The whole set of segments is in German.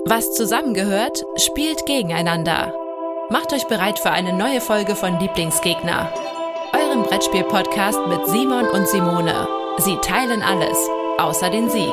Was zusammengehört, spielt gegeneinander. Macht euch bereit für eine neue Folge von Lieblingsgegner, eurem Brettspiel-Podcast mit Simon und Simone. Sie teilen alles, außer den Sieg.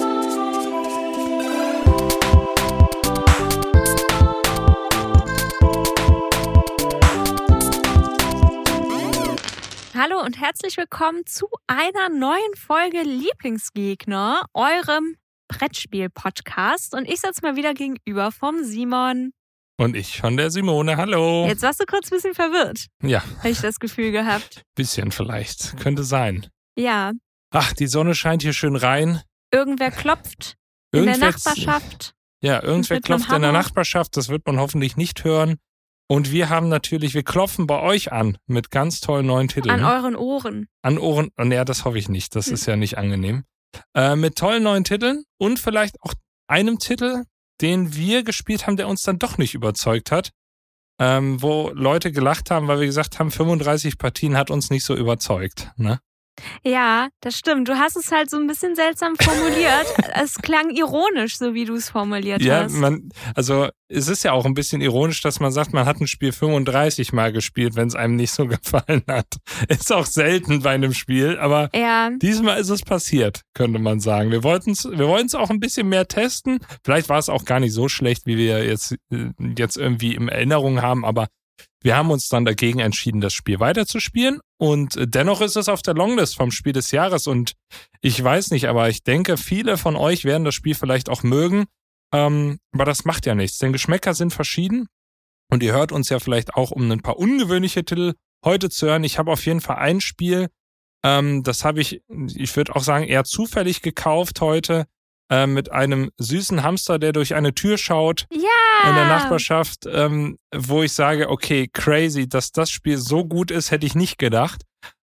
Hallo und herzlich willkommen zu einer neuen Folge Lieblingsgegner, eurem Brettspiel-Podcast. Und ich sitze mal wieder gegenüber vom Simon. Und ich von der Simone, hallo. Jetzt warst du kurz ein bisschen verwirrt. Ja. Habe ich das Gefühl gehabt. Bisschen vielleicht, könnte sein. Ja. Ach, die Sonne scheint hier schön rein. Irgendwer klopft in der Nachbarschaft. Ja, irgendwer klopft in der Nachbarschaft, das wird man hoffentlich nicht hören. Und wir klopfen bei euch an mit ganz tollen neuen Titeln. An euren Ohren. An Ohren, ja, das hoffe ich nicht, das ist ja nicht angenehm. Mit tollen neuen Titeln und vielleicht auch einem Titel, den wir gespielt haben, der uns dann doch nicht überzeugt hat. Wo Leute gelacht haben, weil wir gesagt haben, 35 Partien hat uns nicht so überzeugt, ne? Ja, das stimmt. Du hast es halt so ein bisschen seltsam formuliert. Es klang ironisch, so wie du es formuliert hast. Ja, es ist ja auch ein bisschen ironisch, dass man sagt, man hat ein Spiel 35 Mal gespielt, wenn es einem nicht so gefallen hat. Ist auch selten bei einem Spiel, aber Diesmal ist es passiert, könnte man sagen. Wir wollten es auch ein bisschen mehr testen. Vielleicht war es auch gar nicht so schlecht, wie wir jetzt irgendwie in Erinnerung haben, aber wir haben uns dann dagegen entschieden, das Spiel weiterzuspielen, und dennoch ist es auf der Longlist vom Spiel des Jahres, und ich weiß nicht, aber ich denke, viele von euch werden das Spiel vielleicht auch mögen, aber das macht ja nichts, denn Geschmäcker sind verschieden und ihr hört uns ja vielleicht auch, um ein paar ungewöhnliche Titel heute zu hören. Ich habe auf jeden Fall ein Spiel, das habe ich würde auch sagen, eher zufällig gekauft heute, mit einem süßen Hamster, der durch eine Tür schaut in der Nachbarschaft, wo ich sage, okay, crazy, dass das Spiel so gut ist, hätte ich nicht gedacht.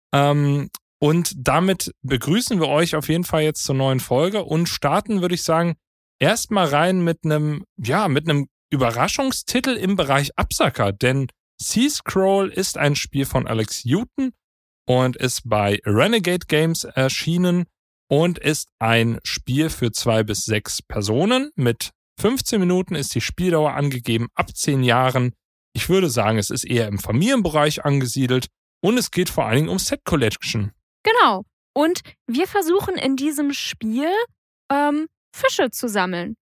Und damit begrüßen wir euch auf jeden Fall jetzt zur neuen Folge und starten, würde ich sagen, erstmal rein mit einem Überraschungstitel im Bereich Absacker, denn Seascroll ist ein Spiel von Alex Houghton und ist bei Renegade Games erschienen und ist ein Spiel für 2 bis 6 Personen. Mit 15 Minuten ist die Spieldauer angegeben, ab 10 Jahren. Ich würde sagen, es ist eher im Familienbereich angesiedelt und es geht vor allen Dingen um Set Collection. Genau. Und wir versuchen in diesem Spiel Fische zu sammeln.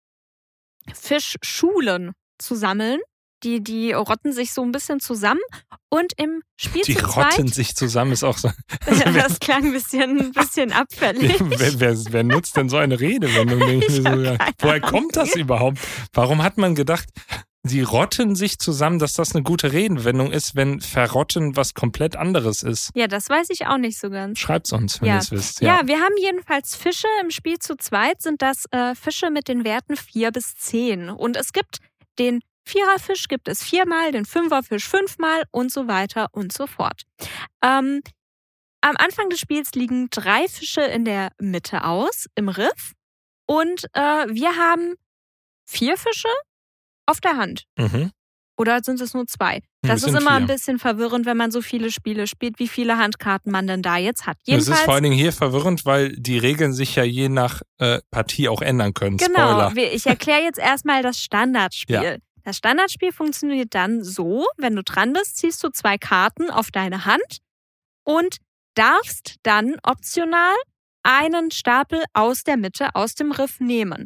Fischschulen zu sammeln. Die rotten sich so ein bisschen zusammen und im Spiel die zu zweit... rotten sich zusammen ist auch so... Das klang ein bisschen abfällig. Wer nutzt denn so eine Redewendung? Woher kommt das überhaupt? Warum hat man gedacht, sie rotten sich zusammen, dass das eine gute Redewendung ist, wenn verrotten was komplett anderes ist? Ja, das weiß ich auch nicht so ganz. Schreibt's uns, wenn ihr es wisst. Ja, wir haben jedenfalls Fische. Im Spiel zu zweit sind das Fische mit den Werten 4 bis 10. Und es gibt den Viererfisch gibt es 4-mal, den Fünferfisch 5-mal und so weiter und so fort. Am Anfang des Spiels liegen 3 Fische in der Mitte aus, im Riff. Und wir haben 4 Fische auf der Hand. Mhm. Oder sind es nur 2? Das ist immer 4. ein bisschen verwirrend, wenn man so viele Spiele spielt, wie viele Handkarten man denn da jetzt hat. Es ist vor allen Dingen hier verwirrend, weil die Regeln sich ja je nach Partie auch ändern können. Genau, Spoiler. Ich erkläre jetzt erstmal das Standardspiel. Ja. Das Standardspiel funktioniert dann so, wenn du dran bist, ziehst du 2 Karten auf deine Hand und darfst dann optional einen Stapel aus der Mitte, aus dem Riff nehmen.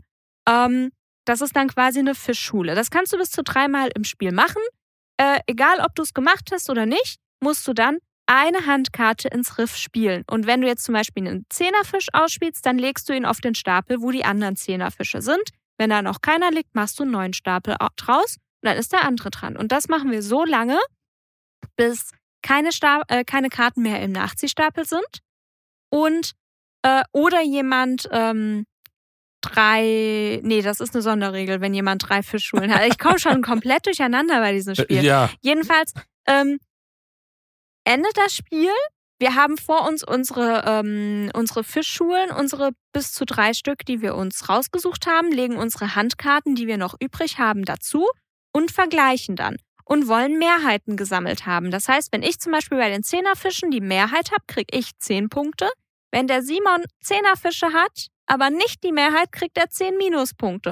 Das ist dann quasi eine Fischschule. Das kannst du bis zu 3-mal im Spiel machen. Egal, ob du es gemacht hast oder nicht, musst du dann eine Handkarte ins Riff spielen. Und wenn du jetzt zum Beispiel einen 10er-Fisch ausspielst, dann legst du ihn auf den Stapel, wo die anderen 10er-Fische sind. Wenn da noch keiner liegt, machst du einen neuen Stapel draus und dann ist der andere dran. Und das machen wir so lange, bis keine Karten mehr im Nachziehstapel sind und oder jemand das ist eine Sonderregel, wenn jemand 3 Fischschulen hat. Ich komme schon komplett durcheinander bei diesem Spiel. Ja. Jedenfalls endet das Spiel. Wir haben vor uns unsere Fischschulen, unsere bis zu 3 Stück, die wir uns rausgesucht haben, legen unsere Handkarten, die wir noch übrig haben, dazu und vergleichen dann und wollen Mehrheiten gesammelt haben. Das heißt, wenn ich zum Beispiel bei den 10er-Fischen die Mehrheit habe, kriege ich 10 Punkte. Wenn der Simon 10er-Fische hat, aber nicht die Mehrheit, kriegt er 10 Minuspunkte.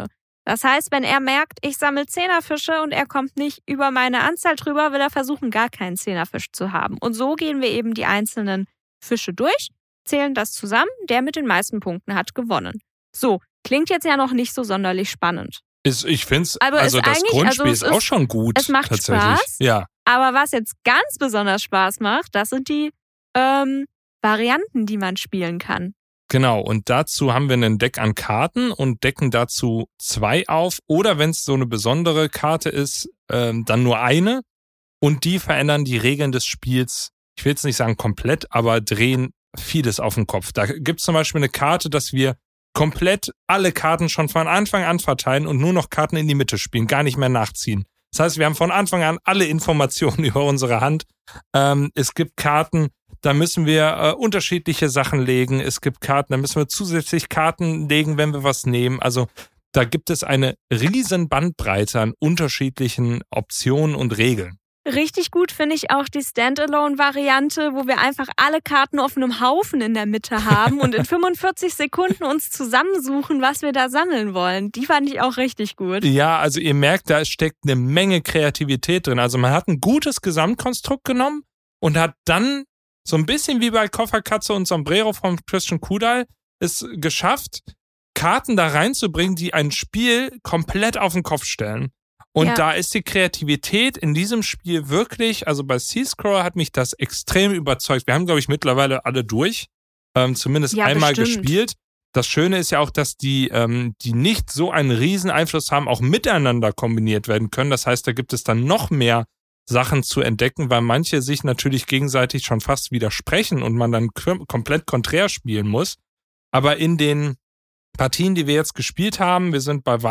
Das heißt, wenn er merkt, ich sammle 10er-Fische und er kommt nicht über meine Anzahl drüber, will er versuchen, gar keinen 10er-Fisch zu haben. Und so gehen wir eben die einzelnen Fische durch, zählen das zusammen, der mit den meisten Punkten hat gewonnen. So, klingt jetzt ja noch nicht so sonderlich spannend. Ich finde es, also das Grundspiel ist auch schon gut. Es macht Spaß, ja. Aber was jetzt ganz besonders Spaß macht, das sind die Varianten, die man spielen kann. Genau, und dazu haben wir ein Deck an Karten und decken dazu 2 auf. Oder wenn es so eine besondere Karte ist, dann nur eine. Und die verändern die Regeln des Spiels, ich will jetzt nicht sagen komplett, aber drehen vieles auf den Kopf. Da gibt es zum Beispiel eine Karte, dass wir komplett alle Karten schon von Anfang an verteilen und nur noch Karten in die Mitte spielen, gar nicht mehr nachziehen. Das heißt, wir haben von Anfang an alle Informationen über unsere Hand. Es gibt Karten, da müssen wir unterschiedliche Sachen legen. Es gibt Karten, da müssen wir zusätzlich Karten legen, wenn wir was nehmen. Also da gibt es eine riesen Bandbreite an unterschiedlichen Optionen und Regeln. Richtig gut finde ich auch die Standalone-Variante, wo wir einfach alle Karten auf einem Haufen in der Mitte haben und in 45 Sekunden uns zusammensuchen, was wir da sammeln wollen. Die fand ich auch richtig gut. Ja, also ihr merkt, da steckt eine Menge Kreativität drin. Also man hat ein gutes Gesamtkonstrukt genommen und hat dann so ein bisschen wie bei Kofferkatze und Sombrero von Christian Kudal es geschafft, Karten da reinzubringen, die ein Spiel komplett auf den Kopf stellen. Und da ist die Kreativität in diesem Spiel wirklich, also bei Seascroller hat mich das extrem überzeugt. Wir haben, glaube ich, mittlerweile alle durch, zumindest einmal gespielt. Das Schöne ist ja auch, dass die nicht so einen riesen Einfluss haben, auch miteinander kombiniert werden können. Das heißt, da gibt es dann noch mehr Sachen zu entdecken, weil manche sich natürlich gegenseitig schon fast widersprechen und man dann komplett konträr spielen muss. Aber in den Partien, die wir jetzt gespielt haben, wir sind bei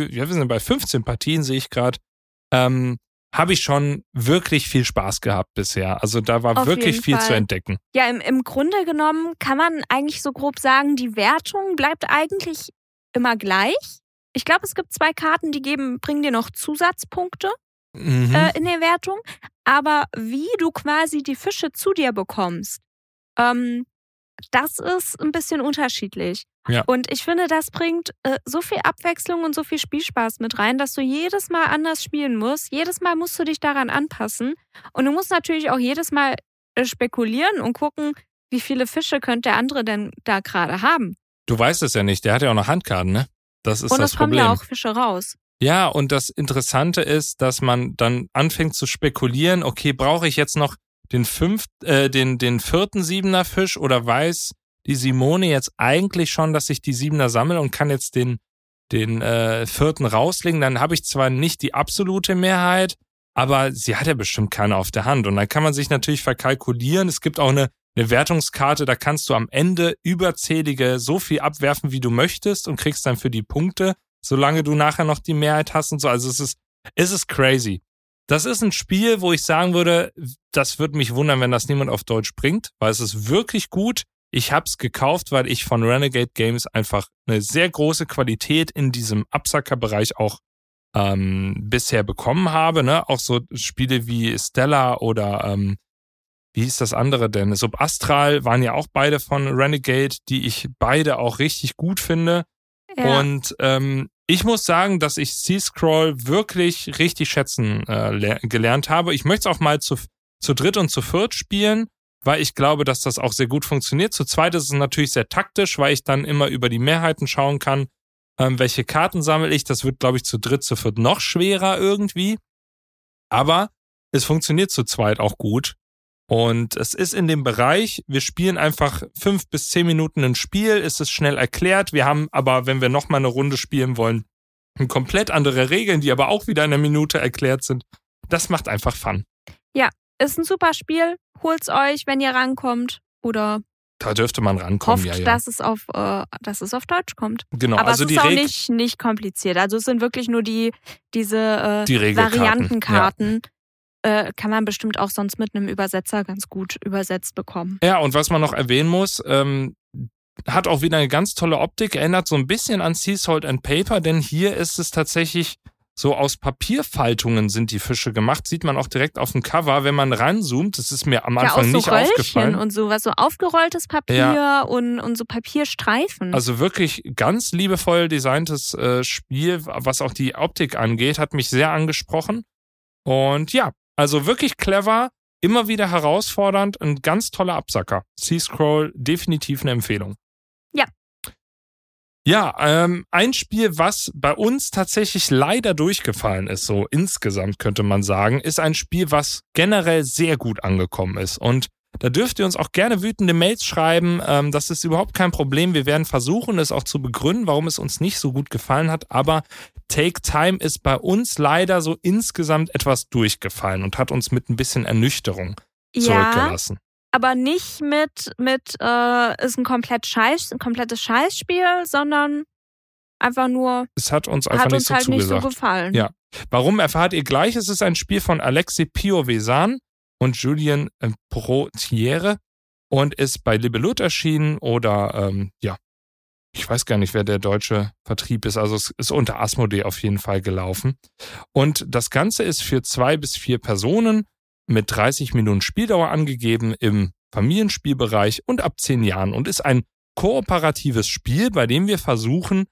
15 Partien, sehe ich gerade, habe ich schon wirklich viel Spaß gehabt bisher. Also da war wirklich viel zu entdecken. Ja, im Grunde genommen kann man eigentlich so grob sagen, die Wertung bleibt eigentlich immer gleich. Ich glaube, es gibt 2 Karten, die bringen dir noch Zusatzpunkte in der Wertung. Aber wie du quasi die Fische zu dir bekommst, das ist ein bisschen unterschiedlich. Ja. Und ich finde, das bringt so viel Abwechslung und so viel Spielspaß mit rein, dass du jedes Mal anders spielen musst. Jedes Mal musst du dich daran anpassen. Und du musst natürlich auch jedes Mal spekulieren und gucken, wie viele Fische könnte der andere denn da gerade haben. Du weißt es ja nicht, der hat ja auch noch Handkarten, ne? Das ist und das Problem. Und es kommen ja auch Fische raus. Ja, und das Interessante ist, dass man dann anfängt zu spekulieren, okay, brauche ich jetzt noch den 4. 7er Fisch oder weiß die Simone jetzt eigentlich schon, dass ich die 7er sammle und kann jetzt den 4. rauslegen, dann habe ich zwar nicht die absolute Mehrheit, aber sie hat ja bestimmt keine auf der Hand. Und dann kann man sich natürlich verkalkulieren. Es gibt auch eine Wertungskarte, da kannst du am Ende überzählige so viel abwerfen, wie du möchtest und kriegst dann für die Punkte, solange du nachher noch die Mehrheit hast und so. Also es ist crazy. Das ist ein Spiel, wo ich sagen würde, das würde mich wundern, wenn das niemand auf Deutsch bringt, weil es ist wirklich gut. Ich habe es gekauft, weil ich von Renegade Games einfach eine sehr große Qualität in diesem Absacker-Bereich auch bisher bekommen habe. Ne? Auch so Spiele wie Stella oder wie hieß das andere denn? Subastral waren ja auch beide von Renegade, die ich beide auch richtig gut finde. Ja. Und ich muss sagen, dass ich Seascroll wirklich richtig schätzen gelernt habe. Ich möchte es auch mal zu 3. und zu 4. spielen, weil ich glaube, dass das auch sehr gut funktioniert. Zu 2. ist es natürlich sehr taktisch, weil ich dann immer über die Mehrheiten schauen kann, welche Karten sammle ich. Das wird, glaube ich, zu 3., zu 4. noch schwerer irgendwie. Aber es funktioniert zu 2. auch gut. Und es ist in dem Bereich, wir spielen einfach 5 bis 10 Minuten ein Spiel, es ist schnell erklärt. Wir haben aber, wenn wir nochmal eine Runde spielen wollen, komplett andere Regeln, die aber auch wieder in einer Minute erklärt sind. Das macht einfach Fun. Ja, ist ein super Spiel. Holt's euch, wenn ihr rankommt. Oder da dürfte man rankommen, hofft, dass es auf Deutsch kommt. Genau, aber also es ist auch nicht kompliziert. Also es sind wirklich nur diese Variantenkarten. Ja. Kann man bestimmt auch sonst mit einem Übersetzer ganz gut übersetzt bekommen. Ja, und was man noch erwähnen muss, hat auch wieder eine ganz tolle Optik, erinnert so ein bisschen an Sea Salt and Paper, denn hier ist es tatsächlich so aus Papierfaltungen sind die Fische gemacht. Sieht man auch direkt auf dem Cover, wenn man ranzoomt. Das ist mir am Anfang nicht aufgefallen. Und sowas, so aufgerolltes Papier und so Papierstreifen. Also wirklich ganz liebevoll designtes Spiel, was auch die Optik angeht, hat mich sehr angesprochen. Und ja, also wirklich clever, immer wieder herausfordernd, ein ganz toller Absacker. Sea-Scroll, definitiv eine Empfehlung. Ja. Ja, ein Spiel, was bei uns tatsächlich leider durchgefallen ist, so insgesamt könnte man sagen, ist ein Spiel, was generell sehr gut angekommen ist. Und da dürft ihr uns auch gerne wütende Mails schreiben. Das ist überhaupt kein Problem. Wir werden versuchen, es auch zu begründen, warum es uns nicht so gut gefallen hat. Aber Take Time ist bei uns leider so insgesamt etwas durchgefallen und hat uns mit ein bisschen Ernüchterung zurückgelassen. Aber nicht ist ein komplettes Scheißspiel, sondern einfach nur. Es hat uns einfach nicht so zugesagt. Nicht so gefallen. Ja. Warum erfahrt ihr gleich? Es ist ein Spiel von Alexis Piovesan und Julien Protiere und ist bei Libellut erschienen oder ich weiß gar nicht, wer der deutsche Vertrieb ist. Also es ist unter Asmodee auf jeden Fall gelaufen. Und das Ganze ist für 2 bis 4 Personen mit 30 Minuten Spieldauer angegeben im Familienspielbereich und ab 10 Jahren und ist ein kooperatives Spiel, bei dem wir versuchen,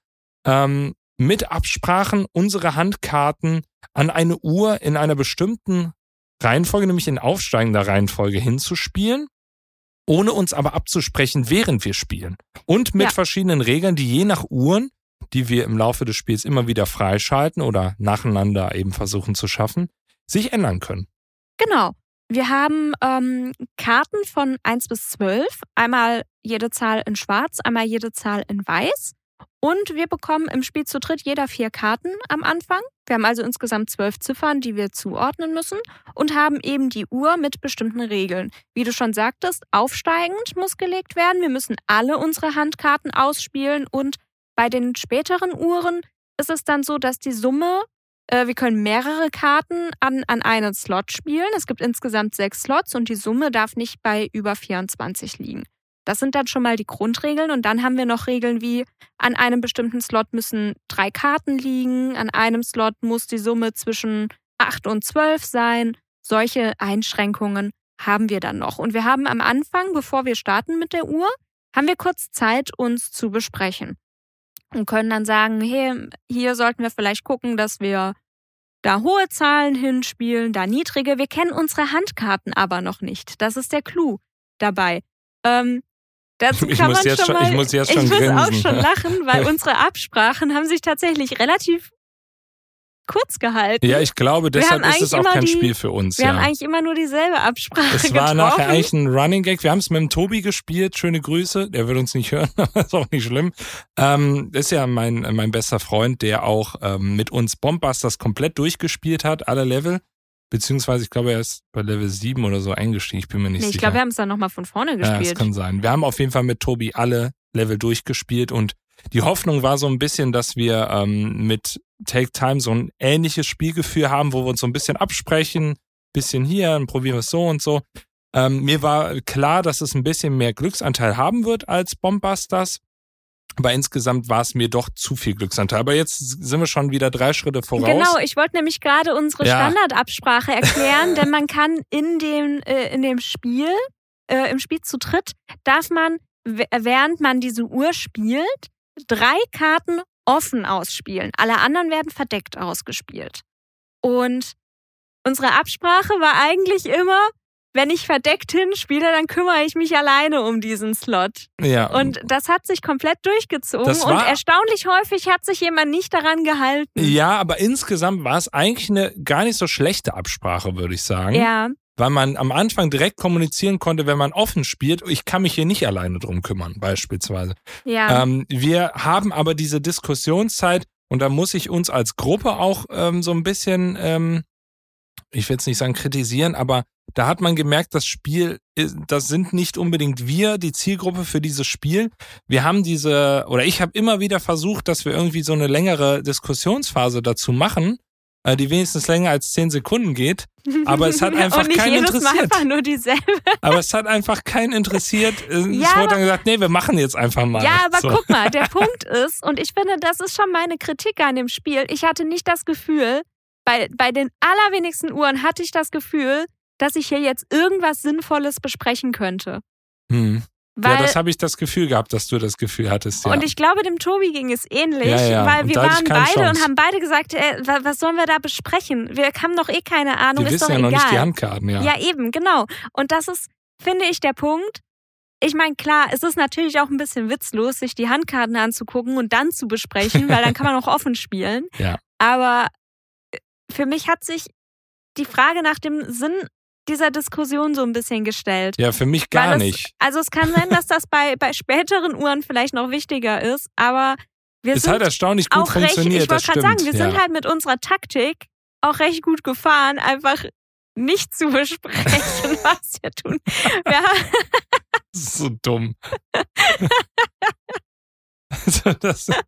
mit Absprachen unsere Handkarten an eine Uhr in einer bestimmten Reihenfolge, nämlich in aufsteigender Reihenfolge hinzuspielen, ohne uns aber abzusprechen, während wir spielen. Und mit verschiedenen Regeln, die je nach Uhren, die wir im Laufe des Spiels immer wieder freischalten oder nacheinander eben versuchen zu schaffen, sich ändern können. Genau. Wir haben Karten von 1 bis 12, einmal jede Zahl in schwarz, einmal jede Zahl in weiß. Und wir bekommen im Spiel zu dritt jeder 4 Karten am Anfang. Wir haben also insgesamt 12 Ziffern, die wir zuordnen müssen und haben eben die Uhr mit bestimmten Regeln. Wie du schon sagtest, aufsteigend muss gelegt werden. Wir müssen alle unsere Handkarten ausspielen und bei den späteren Uhren ist es dann so, dass die Summe, wir können mehrere Karten an einen Slot spielen. Es gibt insgesamt 6 Slots und die Summe darf nicht bei über 24 liegen. Das sind dann schon mal die Grundregeln und dann haben wir noch Regeln wie, an einem bestimmten Slot müssen 3 Karten liegen, an einem Slot muss die Summe zwischen 8 und 12 sein. Solche Einschränkungen haben wir dann noch. Und wir haben am Anfang, bevor wir starten mit der Uhr, haben wir kurz Zeit, uns zu besprechen. Und können dann sagen, hey, hier sollten wir vielleicht gucken, dass wir da hohe Zahlen hinspielen, da niedrige. Wir kennen unsere Handkarten aber noch nicht. Das ist der Clou dabei. Dazu kann man schon mal, ich muss auch schon lachen, weil unsere Absprachen haben sich tatsächlich relativ kurz gehalten. Ja, ich glaube, deshalb ist es auch kein Spiel für uns. Wir haben eigentlich immer nur dieselbe Absprache getroffen. Es war nachher eigentlich ein Running Gag. Wir haben es mit dem Tobi gespielt. Schöne Grüße. Der wird uns nicht hören, aber ist auch nicht schlimm. Ist ja mein bester Freund, der auch mit uns Bombbusters komplett durchgespielt hat, alle Level. Beziehungsweise, ich glaube, er ist bei Level 7 oder so eingestiegen. Ich bin mir nicht sicher. Ich glaube, wir haben es dann nochmal von vorne gespielt. Ja, das kann sein. Wir haben auf jeden Fall mit Tobi alle Level durchgespielt und die Hoffnung war so ein bisschen, dass wir mit Take Time so ein ähnliches Spielgefühl haben, wo wir uns so ein bisschen absprechen, bisschen hier, dann probieren wir es so und so. Mir war klar, dass es ein bisschen mehr Glücksanteil haben wird als Bombbusters. Aber insgesamt war es mir doch zu viel Glücksanteil. Aber jetzt sind wir schon wieder 3 Schritte voraus. Genau, ich wollte nämlich gerade unsere Standardabsprache erklären, denn man kann in dem Spiel, im Spiel zu dritt, darf man, während man diese Uhr spielt, 3 Karten offen ausspielen. Alle anderen werden verdeckt ausgespielt. Und unsere Absprache war eigentlich immer, wenn ich verdeckt hinspiele, dann kümmere ich mich alleine um diesen Slot. Ja. Und das hat sich komplett durchgezogen und erstaunlich häufig hat sich jemand nicht daran gehalten. Ja, aber insgesamt war es eigentlich eine gar nicht so schlechte Absprache, würde ich sagen. Ja. Weil man am Anfang direkt kommunizieren konnte, wenn man offen spielt, ich kann mich hier nicht alleine drum kümmern, beispielsweise. Ja. Wir haben aber diese Diskussionszeit und da muss ich uns als Gruppe auch so ein bisschen, ich will jetzt nicht sagen kritisieren, aber da hat man gemerkt, das Spiel, das sind nicht unbedingt wir, die Zielgruppe für dieses Spiel. Wir haben ich habe immer wieder versucht, dass wir irgendwie so eine längere Diskussionsphase dazu machen, die wenigstens länger als 10 Sekunden geht. Aber es hat einfach keinen interessiert. Und nicht jedes Mal einfach nur dieselbe. Aber es hat einfach keinen interessiert. Es wurde dann gesagt, nee, wir machen jetzt einfach mal. Ja, aber guck mal, der Punkt ist, und ich finde, das ist schon meine Kritik an dem Spiel, ich hatte nicht das Gefühl, bei den allerwenigsten Uhren hatte ich das Gefühl, dass ich hier jetzt irgendwas Sinnvolles besprechen könnte. Ja, das habe ich das Gefühl gehabt, dass du das Gefühl hattest. Ja. Und ich glaube, dem Tobi ging es ähnlich, weil wir waren beide und haben beide gesagt, was sollen wir da besprechen? Wir haben doch eh keine Ahnung, ist doch egal. Wir wissen ja noch nicht die Handkarten, ja. Ja, eben, genau. Und das ist, finde ich, der Punkt. Ich meine, klar, es ist natürlich auch ein bisschen witzlos, sich die Handkarten anzugucken und dann zu besprechen, weil dann kann man auch offen spielen. Ja. Aber für mich hat sich die Frage nach dem Sinn dieser Diskussion so ein bisschen gestellt. Ja, für mich gar nicht. Also es kann sein, dass das bei späteren Uhren vielleicht noch wichtiger ist, aber es hat erstaunlich gut funktioniert. Ich wollte gerade sagen, wir sind halt mit unserer Taktik auch recht gut gefahren, einfach nicht zu besprechen, was wir tun. Das ist so dumm. Das ist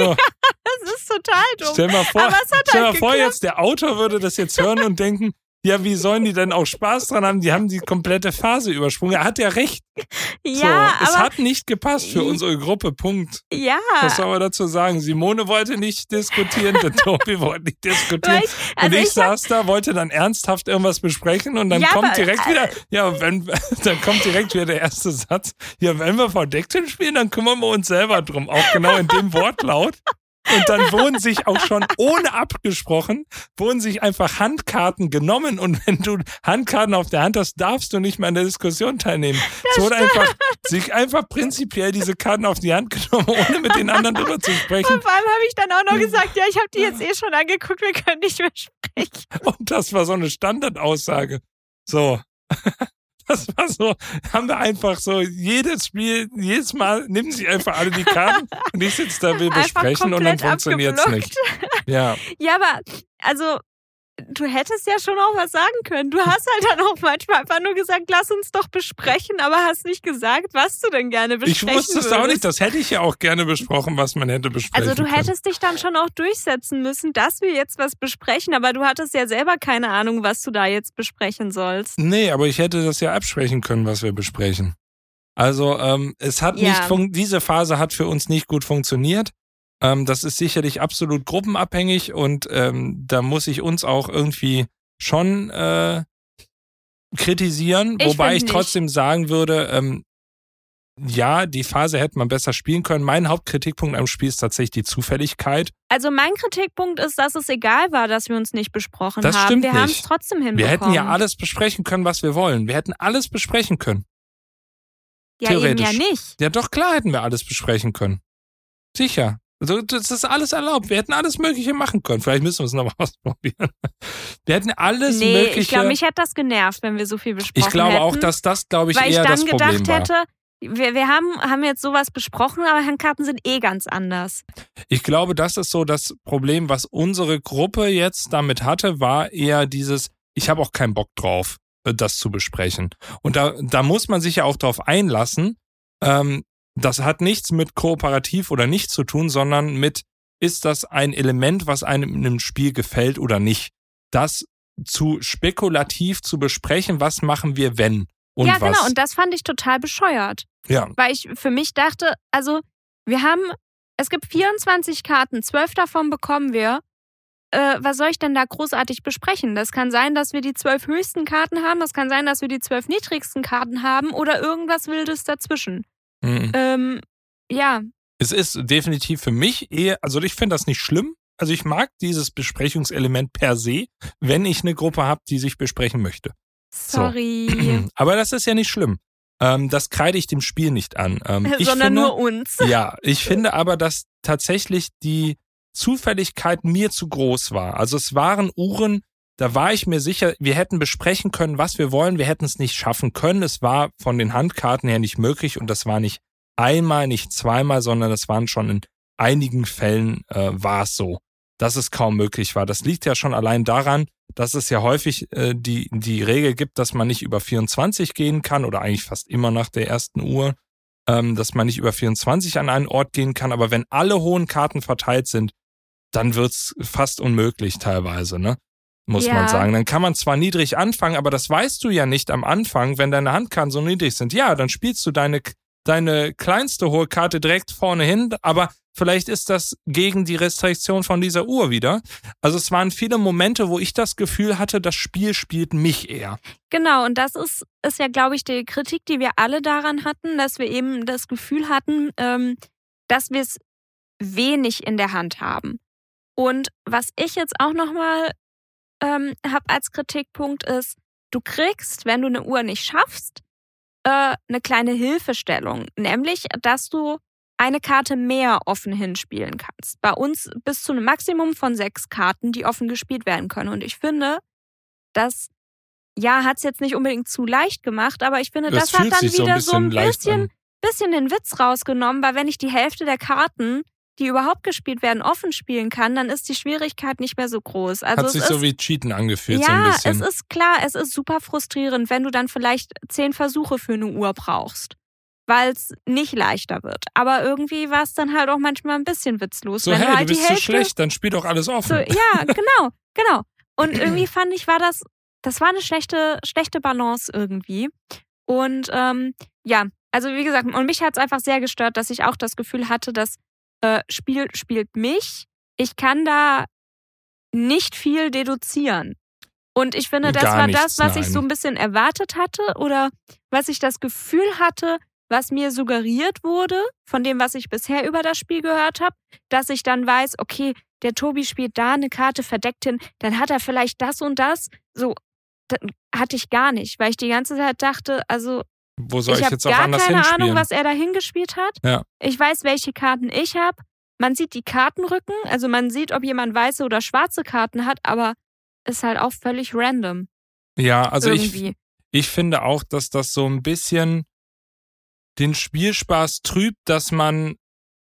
total dumm. Stell mal vor, jetzt der Autor würde das jetzt hören und denken, ja, wie sollen die denn auch Spaß dran haben? Die haben die komplette Phase übersprungen. Er hat ja recht. Ja, so, es hat nicht gepasst für unsere Gruppe, Punkt. Ja. Was soll man dazu sagen? Simone wollte nicht diskutieren, der Tobi wollte nicht diskutieren. Ich saß da, wollte dann ernsthaft irgendwas besprechen und dann kommt direkt wieder, dann kommt direkt wieder der erste Satz. Ja, wenn wir Verdeckt spielen, dann kümmern wir uns selber drum. Auch genau in dem Wortlaut. Und dann wurden sich auch schon ohne abgesprochen, einfach Handkarten genommen. Und wenn du Handkarten auf der Hand hast, darfst du nicht mehr an der Diskussion teilnehmen. Es wurde sich einfach prinzipiell diese Karten auf die Hand genommen, ohne mit den anderen drüber zu sprechen. Und vor allem habe ich dann auch noch gesagt, ja, ich habe die jetzt schon angeguckt, wir können nicht mehr sprechen. Und das war so eine Standardaussage. So. Das war so, haben wir einfach so, jedes Mal nehmen sie einfach alle die Karten und ich sitze da, will besprechen und dann funktioniert es nicht. Ja. Ja, aber, also, du hättest ja schon auch was sagen können. Du hast halt dann auch manchmal einfach nur gesagt, lass uns doch besprechen, aber hast nicht gesagt, was du denn gerne besprechen würdest. Ich wusste es auch nicht, das hätte ich ja auch gerne besprochen, was man hätte besprechen können. Also du hättest dich dann schon auch durchsetzen müssen, dass wir jetzt was besprechen, aber du hattest ja selber keine Ahnung, was du da jetzt besprechen sollst. Nee, aber ich hätte das ja absprechen können, was wir besprechen. Also es hat diese Phase hat für uns nicht gut funktioniert. Das ist sicherlich absolut gruppenabhängig und da muss ich uns auch irgendwie schon kritisieren, wobei ich trotzdem sagen würde, ja, die Phase hätte man besser spielen können. Mein Hauptkritikpunkt am Spiel ist tatsächlich die Zufälligkeit. Also mein Kritikpunkt ist, dass es egal war, dass wir uns nicht besprochen haben. Das stimmt nicht. Wir haben es trotzdem hinbekommen. Wir hätten ja alles besprechen können, was wir wollen. Wir hätten alles besprechen können. Ja, theoretisch. Eben ja nicht. Ja, doch, klar hätten wir alles besprechen können. Sicher. Also, das ist alles erlaubt. Wir hätten alles Mögliche machen können. Vielleicht müssen wir es nochmal ausprobieren. Wir hätten alles Mögliche. Ich glaube, mich hätte das genervt, wenn wir so viel besprochen hätten. Ich glaube auch, dass das, eher das Problem war. Weil ich dann gedacht hätte, wir haben jetzt sowas besprochen, aber Handkarten sind eh ganz anders. Ich glaube, das ist so das Problem, was unsere Gruppe jetzt damit hatte, war eher dieses, ich habe auch keinen Bock drauf, das zu besprechen. Und da muss man sich ja auch drauf einlassen, das hat nichts mit kooperativ oder nicht zu tun, sondern mit, ist das ein Element, was einem in einem Spiel gefällt oder nicht? Das zu spekulativ zu besprechen, was machen wir, wenn und was. Ja, genau, und das fand ich total bescheuert. Ja. Weil ich für mich dachte, also es gibt 24 Karten, 12 davon bekommen wir. Was soll ich denn da großartig besprechen? Das kann sein, dass wir die 12 höchsten Karten haben, das kann sein, dass wir die 12 niedrigsten Karten haben oder irgendwas Wildes dazwischen. Ja. Es ist definitiv für mich eher, also ich finde das nicht schlimm. Also ich mag dieses Besprechungselement per se, wenn ich eine Gruppe habe, die sich besprechen möchte. Sorry. So. Aber das ist ja nicht schlimm. Das kreide ich dem Spiel nicht an. Sondern nur uns. Ja, ich finde aber, dass tatsächlich die Zufälligkeit mir zu groß war. Also es waren Uhren, da war ich mir sicher, wir hätten besprechen können, was wir wollen. Wir hätten es nicht schaffen können. Es war von den Handkarten her nicht möglich und das war nicht einmal, nicht zweimal, sondern das waren schon in einigen Fällen war es so, dass es kaum möglich war. Das liegt ja schon allein daran, dass es ja häufig die Regel gibt, dass man nicht über 24 gehen kann oder eigentlich fast immer nach der ersten Uhr, dass man nicht über 24 an einen Ort gehen kann. Aber wenn alle hohen Karten verteilt sind, dann wird's fast unmöglich teilweise, ne? Muss man sagen. Dann kann man zwar niedrig anfangen, aber das weißt du ja nicht am Anfang, wenn deine Handkarten so niedrig sind. Ja, dann spielst du deine kleinste hohe Karte direkt vorne hin, aber vielleicht ist das gegen die Restriktion von dieser Uhr wieder. Also es waren viele Momente, wo ich das Gefühl hatte, das Spiel spielt mich eher. Genau, und das ist ja, glaube ich, die Kritik, die wir alle daran hatten, dass wir eben das Gefühl hatten, dass wir es wenig in der Hand haben. Und was ich jetzt auch nochmal habe als Kritikpunkt ist, du kriegst, wenn du eine Uhr nicht schaffst, eine kleine Hilfestellung, nämlich, dass du eine Karte mehr offen hinspielen kannst. Bei uns bis zu einem Maximum von 6 Karten, die offen gespielt werden können. Und ich finde, das hat es jetzt nicht unbedingt zu leicht gemacht, aber ich finde, das hat dann wieder so ein bisschen den Witz rausgenommen, weil wenn ich die Hälfte der Karten, die überhaupt gespielt werden, offen spielen kann, dann ist die Schwierigkeit nicht mehr so groß. Also hat sich so wie Cheaten angefühlt, ja, so ein bisschen. Ja, es ist klar, es ist super frustrierend, wenn du dann vielleicht 10 Versuche für eine Uhr brauchst, weil es nicht leichter wird. Aber irgendwie war es dann halt auch manchmal ein bisschen witzlos. So, wenn hey, du halt du bist die Hälfte, so schlecht, dann spiel doch alles offen. So, ja, genau. Und irgendwie fand ich, das war eine schlechte Balance irgendwie. Und also wie gesagt, und mich hat es einfach sehr gestört, dass ich auch das Gefühl hatte, dass spielt mich. Ich kann da nicht viel deduzieren. Und ich finde, das war das, was ich so ein bisschen erwartet hatte oder was ich das Gefühl hatte, was mir suggeriert wurde von dem, was ich bisher über das Spiel gehört habe, dass ich dann weiß, okay, der Tobi spielt da eine Karte verdeckt hin, dann hat er vielleicht das und das. So, das hatte ich gar nicht, weil ich die ganze Zeit dachte, also wo soll ich jetzt auch anders hinspielen? Ich habe gar keine Ahnung, was er da hingespielt hat. Ja. Ich weiß, welche Karten ich habe. Man sieht die Kartenrücken, also man sieht, ob jemand weiße oder schwarze Karten hat, aber ist halt auch völlig random. Ja, also irgendwie. Ich finde auch, dass das so ein bisschen den Spielspaß trübt, dass man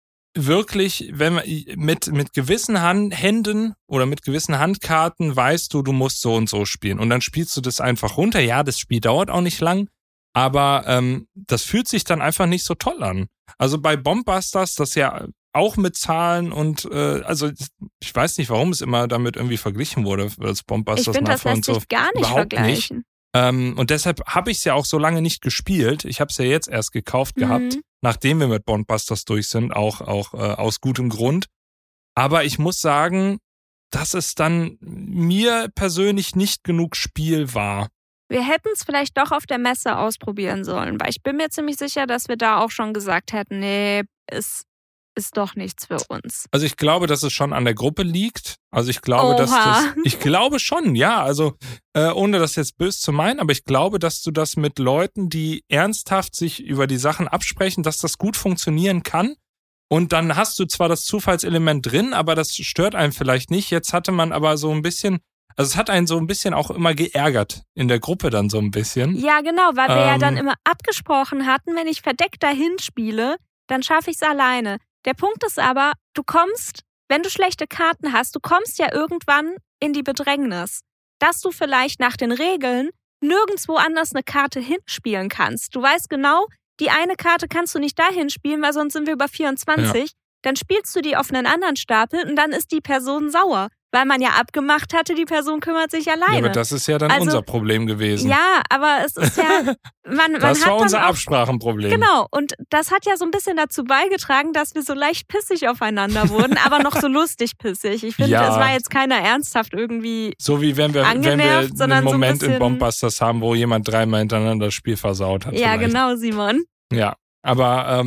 wirklich, wenn man mit gewissen Händen oder mit gewissen Handkarten weißt du musst so und so spielen. Und dann spielst du das einfach runter. Ja, das Spiel dauert auch nicht lang. Aber das fühlt sich dann einfach nicht so toll an. Also bei Bombbusters, das ja auch mit Zahlen und also ich weiß nicht, warum es immer damit irgendwie verglichen wurde, als Bombbusters. Ich finde, das lässt sich gar nicht vergleichen. Und deshalb habe ich es ja auch so lange nicht gespielt. Ich habe es ja jetzt erst gekauft gehabt, nachdem wir mit Bombbusters durch sind, auch aus gutem Grund. Aber ich muss sagen, dass es dann mir persönlich nicht genug Spiel war. Wir hätten es vielleicht doch auf der Messe ausprobieren sollen, weil ich bin mir ziemlich sicher, dass wir da auch schon gesagt hätten, nee, ist doch nichts für uns. Also ich glaube, dass es schon an der Gruppe liegt. Also ich glaube, ich glaube schon, ja, also ohne das jetzt böse zu meinen, aber ich glaube, dass du das mit Leuten, die ernsthaft sich über die Sachen absprechen, dass das gut funktionieren kann. Und dann hast du zwar das Zufallselement drin, aber das stört einen vielleicht nicht. Jetzt hatte man aber so ein bisschen, also es hat einen so ein bisschen auch immer geärgert in der Gruppe dann so ein bisschen. Ja, genau, weil wir ja dann immer abgesprochen hatten, wenn ich verdeckt dahin spiele, dann schaffe ich es alleine. Der Punkt ist aber, du kommst, wenn du schlechte Karten hast, du kommst ja irgendwann in die Bedrängnis, dass du vielleicht nach den Regeln nirgendwo anders eine Karte hinspielen kannst. Du weißt genau, die eine Karte kannst du nicht dahin spielen, weil sonst sind wir über 24. Ja. Dann spielst du die auf einen anderen Stapel und dann ist die Person sauer. Weil man ja abgemacht hatte, die Person kümmert sich alleine. Ja, aber das ist ja dann unser Problem gewesen. Ja, aber es ist ja... das war unser Absprachenproblem. Genau, und das hat ja so ein bisschen dazu beigetragen, dass wir so leicht pissig aufeinander wurden, aber noch so lustig pissig. Ich finde, es war jetzt keiner ernsthaft irgendwie so wie wenn wir einen Moment in Bombbusters haben, wo jemand 3-mal hintereinander das Spiel versaut hat. Ja, vielleicht. Genau, Simon. Ja, aber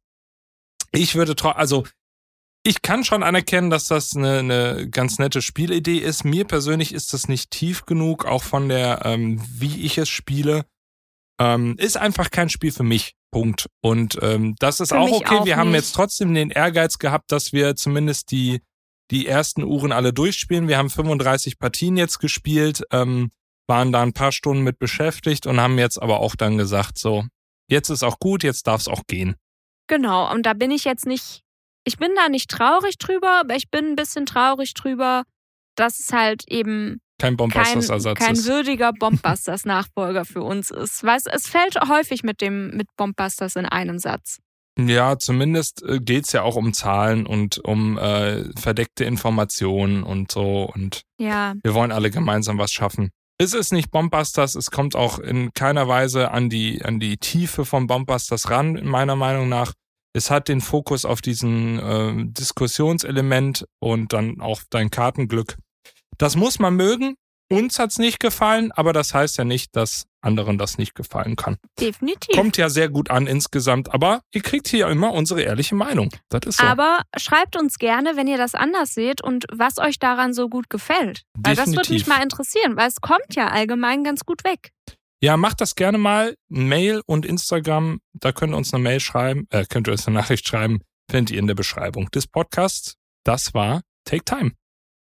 ich würde ich kann schon anerkennen, dass das eine ganz nette Spielidee ist. Mir persönlich ist das nicht tief genug, auch von der, wie ich es spiele. Ist einfach kein Spiel für mich. Punkt. Und das ist auch okay. Wir haben jetzt trotzdem den Ehrgeiz gehabt, dass wir zumindest die ersten Uhren alle durchspielen. Wir haben 35 Partien jetzt gespielt, waren da ein paar Stunden mit beschäftigt und haben jetzt aber auch dann gesagt, so, jetzt ist auch gut, jetzt darf es auch gehen. Genau, und da bin ich jetzt nicht... Ich bin da nicht traurig drüber, aber ich bin ein bisschen traurig drüber, dass es halt eben kein Bombbusters-Ersatz kein würdiger Bombbusters-Nachfolger für uns ist. Weil es fällt häufig mit Bombbusters in einem Satz. Ja, zumindest geht's ja auch um Zahlen und um verdeckte Informationen und so. Und wir wollen alle gemeinsam was schaffen. Es ist nicht Bombbusters, es kommt auch in keiner Weise an die Tiefe von Bombbusters ran, meiner Meinung nach. Es hat den Fokus auf diesen Diskussionselement und dann auch dein Kartenglück. Das muss man mögen. Uns hat's nicht gefallen, aber das heißt ja nicht, dass anderen das nicht gefallen kann. Definitiv. Kommt ja sehr gut an insgesamt, aber ihr kriegt hier immer unsere ehrliche Meinung. Das ist so. Aber schreibt uns gerne, wenn ihr das anders seht und was euch daran so gut gefällt. Weil das würde mich mal interessieren, weil es kommt ja allgemein ganz gut weg. Ja, macht das gerne mal. Mail und Instagram, da könnt ihr uns eine Mail schreiben, könnt ihr uns eine Nachricht schreiben, findet ihr in der Beschreibung des Podcasts. Das war Take Time.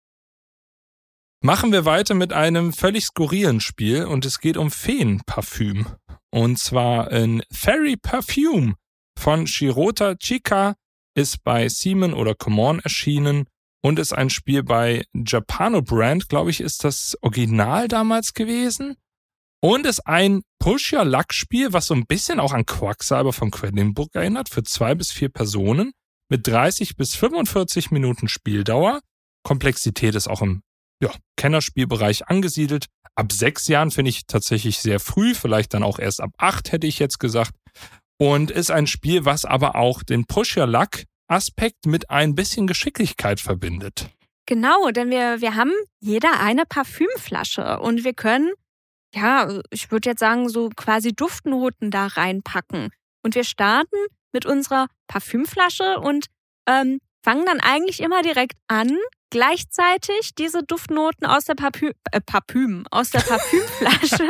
Machen wir weiter mit einem völlig skurrilen Spiel und es geht um Feenparfüm. Und zwar in Fairy Perfume von Shirota Chika, ist bei Simon oder Come On erschienen und ist ein Spiel bei Japano Brand, glaube ich, ist das Original damals gewesen. Und ist ein Push-Your-Luck-Spiel, was so ein bisschen auch an Quacksalber von Quedlinburg erinnert, für 2 bis 4 Personen mit 30 bis 45 Minuten Spieldauer. Komplexität ist auch im Kennerspielbereich angesiedelt. Ab 6 Jahren finde ich tatsächlich sehr früh, vielleicht dann auch erst ab 8 hätte ich jetzt gesagt. Und ist ein Spiel, was aber auch den Push-Your-Luck-Aspekt mit ein bisschen Geschicklichkeit verbindet. Genau, denn wir haben jeder eine Parfümflasche und wir können, ich würde jetzt sagen, so quasi Duftnoten da reinpacken. Und wir starten mit unserer Parfümflasche und fangen dann eigentlich immer direkt an, gleichzeitig diese Duftnoten aus der aus der Parfümflasche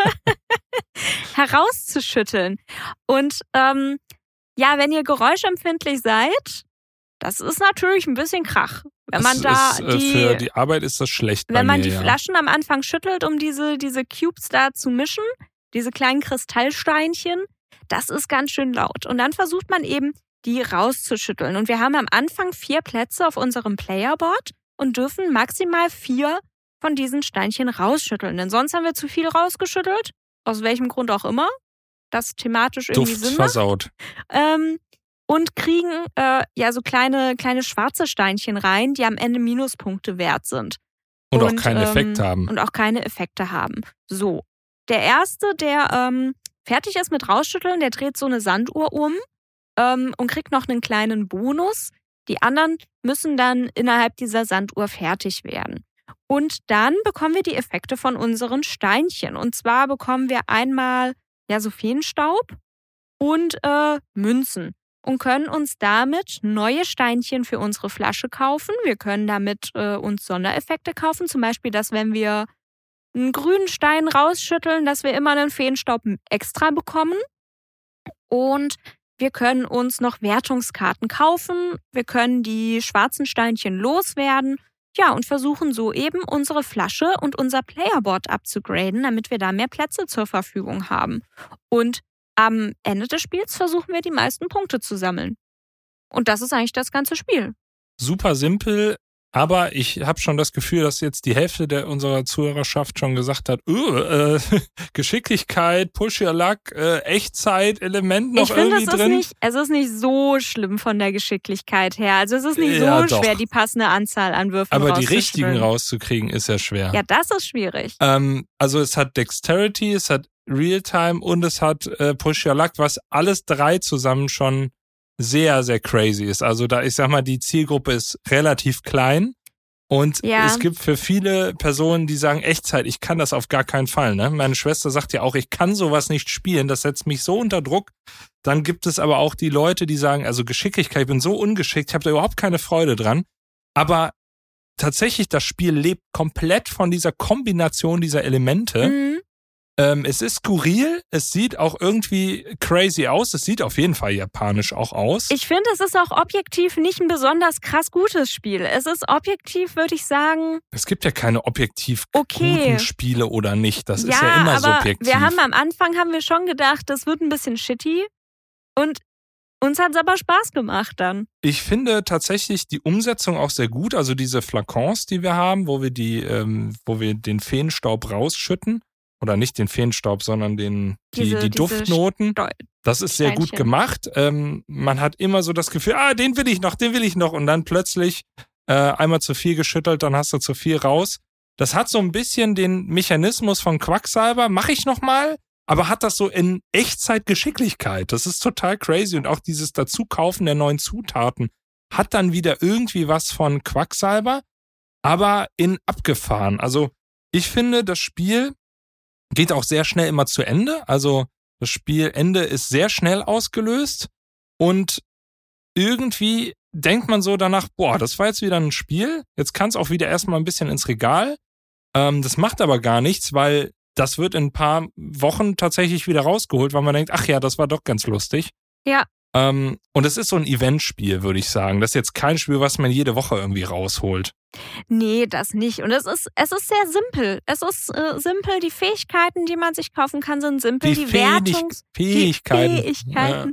herauszuschütteln. Und wenn ihr geräuschempfindlich seid, das ist natürlich ein bisschen Krach. Wenn man für die Arbeit ist das schlecht. Wenn man die Flaschen am Anfang schüttelt, um diese Cubes da zu mischen, diese kleinen Kristallsteinchen, das ist ganz schön laut. Und dann versucht man eben, die rauszuschütteln. Und wir haben am Anfang 4 Plätze auf unserem Playerboard und dürfen maximal 4 von diesen Steinchen rausschütteln. Denn sonst haben wir zu viel rausgeschüttelt, aus welchem Grund auch immer, das thematisch irgendwie Duft Sinn versaut. Und kriegen so kleine schwarze Steinchen rein, die am Ende Minuspunkte wert sind. Und auch keinen Effekt haben. Und auch keine Effekte haben. So, der Erste, der fertig ist mit rausschütteln, der dreht so eine Sanduhr um und kriegt noch einen kleinen Bonus. Die anderen müssen dann innerhalb dieser Sanduhr fertig werden. Und dann bekommen wir die Effekte von unseren Steinchen. Und zwar bekommen wir einmal so Feenstaub und Münzen und können uns damit neue Steinchen für unsere Flasche kaufen. Wir können damit uns Sondereffekte kaufen. Zum Beispiel, dass wenn wir einen grünen Stein rausschütteln, dass wir immer einen Feenstaub extra bekommen. Und wir können uns noch Wertungskarten kaufen. Wir können die schwarzen Steinchen loswerden. Ja, und versuchen so eben unsere Flasche und unser Playerboard abzugraden, damit wir da mehr Plätze zur Verfügung haben. Und am Ende des Spiels versuchen wir die meisten Punkte zu sammeln. Und das ist eigentlich das ganze Spiel. Super simpel, aber ich habe schon das Gefühl, dass jetzt die Hälfte unserer Zuhörerschaft schon gesagt hat, Geschicklichkeit, Push-Your-Luck, Echtzeit-Element noch irgendwie drin. Es ist nicht so schlimm von der Geschicklichkeit her. Also es ist nicht so schwer, die passende Anzahl an Würfen aber die richtigen rauszukriegen ist ja schwer. Ja, das ist schwierig. Also es hat Dexterity, es hat Realtime und es hat Push-Your-Luck, was alles 3 zusammen schon sehr, sehr crazy ist. Also ich sag mal, die Zielgruppe ist relativ klein und es gibt für viele Personen, die sagen, Echtzeit, ich kann das auf gar keinen Fall. Ne? Meine Schwester sagt ja auch, ich kann sowas nicht spielen, das setzt mich so unter Druck. Dann gibt es aber auch die Leute, die sagen, also Geschicklichkeit, ich bin so ungeschickt, ich habe da überhaupt keine Freude dran. Aber tatsächlich, das Spiel lebt komplett von dieser Kombination dieser Elemente. Mhm. Es ist skurril, es sieht auch irgendwie crazy aus, es sieht auf jeden Fall japanisch auch aus. Ich finde, es ist auch objektiv nicht ein besonders krass gutes Spiel. Es ist objektiv, würde ich sagen... Es gibt ja keine objektiv guten Spiele oder nicht, das ist ja immer aber subjektiv. Wir haben am Anfang schon gedacht, das wird ein bisschen shitty und uns hat es aber Spaß gemacht dann. Ich finde tatsächlich die Umsetzung auch sehr gut, also diese Flakons, die wir haben, wo wir den Feenstaub rausschütten. oder nicht den Feenstaub, sondern die Duftnoten. Das ist sehr gut gemacht. Man hat immer so das Gefühl, den will ich noch. Und dann plötzlich einmal zu viel geschüttelt, dann hast du zu viel raus. Das hat so ein bisschen den Mechanismus von Quacksalber, mache ich nochmal, aber hat das so in Echtzeit-Geschicklichkeit. Das ist total crazy. Und auch dieses Dazukaufen der neuen Zutaten hat dann wieder irgendwie was von Quacksalber, aber in abgefahren. Also ich finde, das Spiel geht auch sehr schnell immer zu Ende. Also das Spielende ist sehr schnell ausgelöst und irgendwie denkt man so danach, das war jetzt wieder ein Spiel, jetzt kann es auch wieder erstmal ein bisschen ins Regal. Das macht aber gar nichts, weil das wird in ein paar Wochen tatsächlich wieder rausgeholt, weil man denkt, ach ja, das war doch ganz lustig. Ja. Und es ist so ein Eventspiel, würde ich sagen. Das ist jetzt kein Spiel, was man jede Woche irgendwie rausholt. Nee, das nicht. Und es ist sehr simpel. Es ist simpel. Die Fähigkeiten, die man sich kaufen kann, sind simpel. Die Fähigkeiten.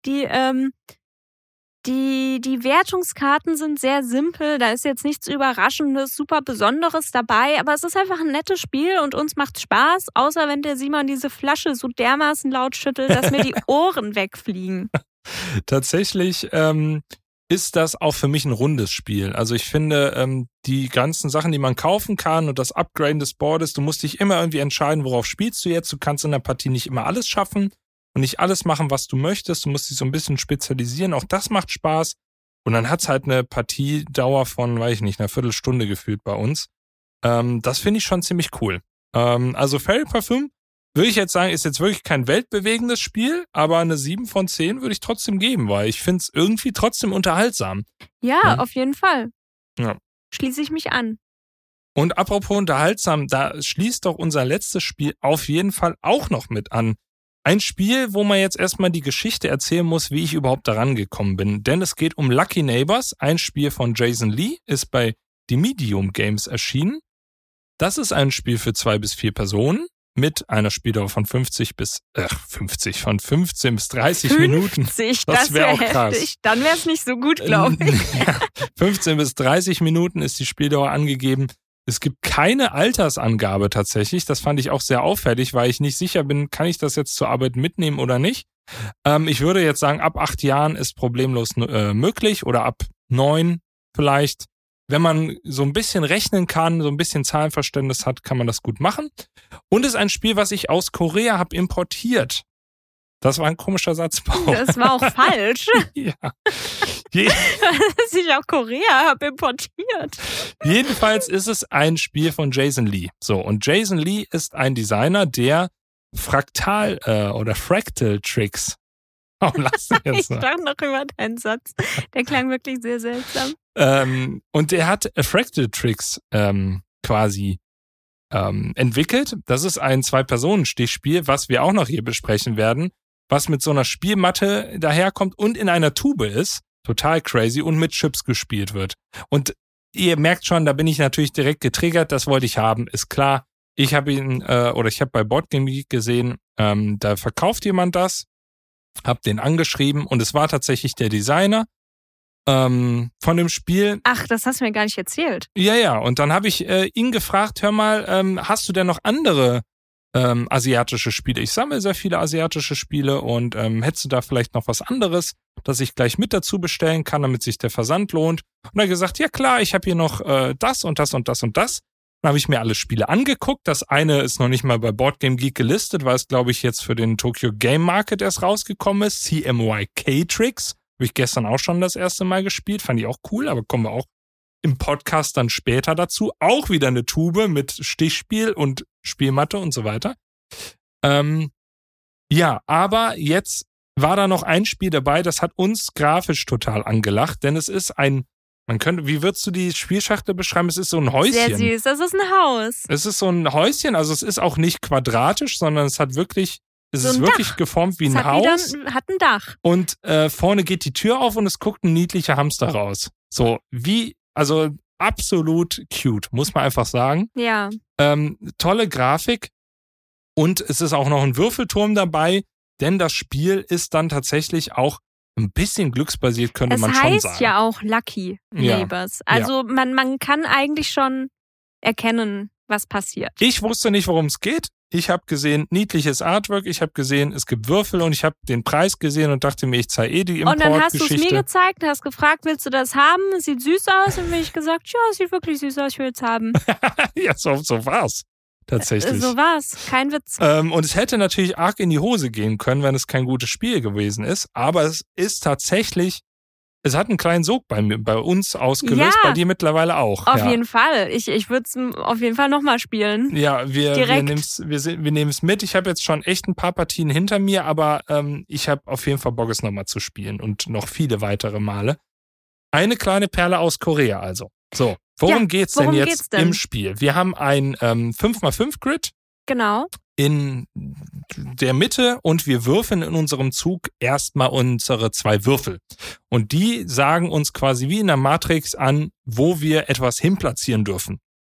Die Wertungskarten sind sehr simpel. Da ist jetzt nichts Überraschendes, super Besonderes dabei. Aber es ist einfach ein nettes Spiel und uns macht Spaß. Außer wenn der Simon diese Flasche so dermaßen laut schüttelt, dass mir die Ohren wegfliegen. Tatsächlich ist das auch für mich ein rundes Spiel. Also ich finde, die ganzen Sachen, die man kaufen kann und das Upgraden des Boards, du musst dich immer irgendwie entscheiden, worauf spielst du jetzt. Du kannst in der Partie nicht immer alles schaffen und nicht alles machen, was du möchtest. Du musst dich so ein bisschen spezialisieren. Auch das macht Spaß. Und dann hat's halt eine Partiedauer von, weiß ich nicht, einer Viertelstunde gefühlt bei uns. Das finde ich schon ziemlich cool. Also Fairy Parfüm würde ich jetzt sagen, ist jetzt wirklich kein weltbewegendes Spiel, aber eine 7 von 10 würde ich trotzdem geben, weil ich finde es irgendwie trotzdem unterhaltsam. Ja, auf jeden Fall. Ja. Schließe ich mich an. Und apropos unterhaltsam, da schließt doch unser letztes Spiel auf jeden Fall auch noch mit an. Ein Spiel, wo man jetzt erstmal die Geschichte erzählen muss, wie ich überhaupt daran gekommen bin. Denn es geht um Lucky Neighbors, ein Spiel von Jason Lee, ist bei The Medium Games erschienen. Das ist ein Spiel für 2 bis 4 Personen. Mit einer Spieldauer von 15 bis 30 Minuten. Das wäre auch krass. Heftig. Dann wäre es nicht so gut, glaube ich. 15 bis 30 Minuten ist die Spieldauer angegeben. Es gibt keine Altersangabe tatsächlich. Das fand ich auch sehr auffällig, weil ich nicht sicher bin, kann ich das jetzt zur Arbeit mitnehmen oder nicht. Ich würde jetzt sagen, ab 8 Jahren ist problemlos möglich oder ab 9 vielleicht. Wenn man so ein bisschen rechnen kann, so ein bisschen Zahlenverständnis hat, kann man das gut machen. Und es ist ein Spiel, was ich aus Korea habe importiert. Das war ein komischer Satzbau. Das war auch falsch. Ja. Dass ich auch Korea habe importiert. Jedenfalls ist es ein Spiel von Jason Lee. So, und Jason Lee ist ein Designer, der Fractal Tricks. Warum lachst du jetzt noch? Ich dachte noch über deinen Satz. Der klang wirklich sehr seltsam. Und der hat Fractal Tricks quasi entwickelt. Das ist ein 2-Personen-Stichspiel, was wir auch noch hier besprechen werden, was mit so einer Spielmatte daherkommt und in einer Tube ist. Total crazy und mit Chips gespielt wird. Und ihr merkt schon, da bin ich natürlich direkt getriggert. Das wollte ich haben, ist klar. Ich habe ihn, ich habe bei Boardgame Geek gesehen, da verkauft jemand das. Hab den angeschrieben und es war tatsächlich der Designer von dem Spiel. Ach, das hast du mir gar nicht erzählt. Ja. Und dann habe ich ihn gefragt, hör mal, hast du denn noch andere asiatische Spiele? Ich sammle sehr viele asiatische Spiele und hättest du da vielleicht noch was anderes, das ich gleich mit dazu bestellen kann, damit sich der Versand lohnt? Und er hat gesagt, ja klar, ich habe hier noch das und das und das und das. Dann habe ich mir alle Spiele angeguckt. Das eine ist noch nicht mal bei Boardgame Geek gelistet, weil es, glaube ich, jetzt für den Tokyo Game Market erst rausgekommen ist. CMYK Tricks. Habe ich gestern auch schon das erste Mal gespielt. Fand ich auch cool, aber kommen wir auch im Podcast dann später dazu. Auch wieder eine Tube mit Stichspiel und Spielmatte und so weiter. Ja, aber jetzt war da noch ein Spiel dabei, das hat uns grafisch total angelacht, denn es ist wie würdest du die Spielschachtel beschreiben? Es ist so ein Häuschen. Sehr süß, das ist ein Haus. Es ist so ein Häuschen, also es ist auch nicht quadratisch, sondern es ist wirklich Dach. Geformt wie ein Haus. Hat ein Dach. Und vorne geht die Tür auf und es guckt ein niedlicher Hamster raus. So, also absolut cute, muss man einfach sagen. Ja. Tolle Grafik und es ist auch noch ein Würfelturm dabei, denn das Spiel ist dann tatsächlich auch ein bisschen glücksbasiert, könnte man schon sagen. Es heißt ja auch Lucky Neighbors. Ja. Also man kann eigentlich schon erkennen, was passiert. Ich wusste nicht, worum es geht. Ich habe gesehen, niedliches Artwork, ich habe gesehen, es gibt Würfel und ich habe den Preis gesehen und dachte mir, ich zahle die Importgeschichte. Und dann hast du es mir gezeigt, hast gefragt, willst du das haben? Sieht süß aus. Und dann habe ich gesagt, ja, es sieht wirklich süß aus, ich will es haben. Ja, so war's. Tatsächlich. So war's, kein Witz. Und es hätte natürlich arg in die Hose gehen können, wenn es kein gutes Spiel gewesen ist. Aber es ist tatsächlich, es hat einen kleinen Sog bei uns ausgelöst, bei dir mittlerweile auch. Auf jeden Fall. Ich würde es auf jeden Fall nochmal spielen. Ja, wir nehmen es mit. Ich habe jetzt schon echt ein paar Partien hinter mir, aber ich habe auf jeden Fall Bock, es nochmal zu spielen und noch viele weitere Male. Eine kleine Perle aus Korea also. So, worum geht's denn jetzt im Spiel? Wir haben ein 5x5 Grid. Genau. In der Mitte und wir würfeln in unserem Zug erstmal unsere 2 Würfel. Und die sagen uns quasi wie in der Matrix an, wo wir etwas hinplatzieren dürfen